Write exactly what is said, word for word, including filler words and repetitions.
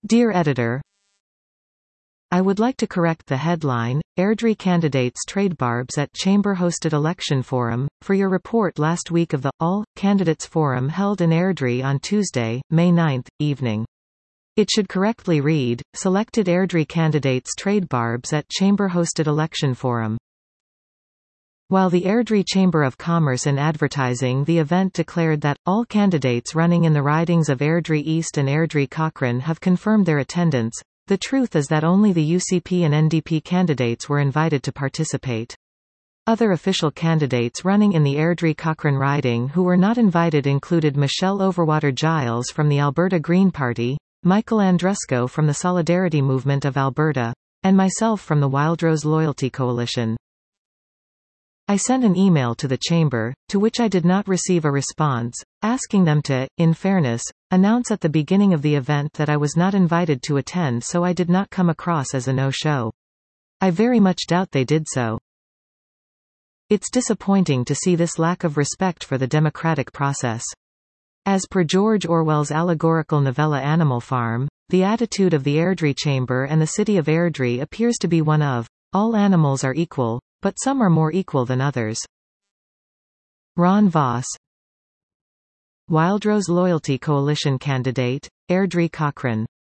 Dear Editor, I would like to correct the headline, Airdrie Candidates Trade Barbs at Chamber-Hosted Election Forum, for your report last week of the All Candidates Forum held in Airdrie on Tuesday, May ninth, evening. It should correctly read, Selected Airdrie Candidates Trade Barbs at Chamber-Hosted Election Forum. While the Airdrie Chamber of Commerce and Advertising the event declared that, all candidates running in the ridings of Airdrie East and Airdrie Cochrane have confirmed their attendance, the truth is that only the U C P and N D P candidates were invited to participate. Other official candidates running in the Airdrie Cochrane riding who were not invited included Michelle Overwater-Giles from the Alberta Green Party, Michael Andrusko from the Solidarity Movement of Alberta, and myself from the Wildrose Loyalty Coalition. I sent an email to the Chamber, to which I did not receive a response, asking them to, in fairness, announce at the beginning of the event that I was not invited to attend, so I did not come across as a no-show. I very much doubt they did so. It's disappointing to see this lack of respect for the democratic process. As per George Orwell's allegorical novella Animal Farm, the attitude of the Airdrie Chamber and the city of Airdrie appears to be one of, all animals are equal, but some are more equal than others. Ron Voss, Wildrose Loyalty Coalition candidate, Airdrie Cochrane.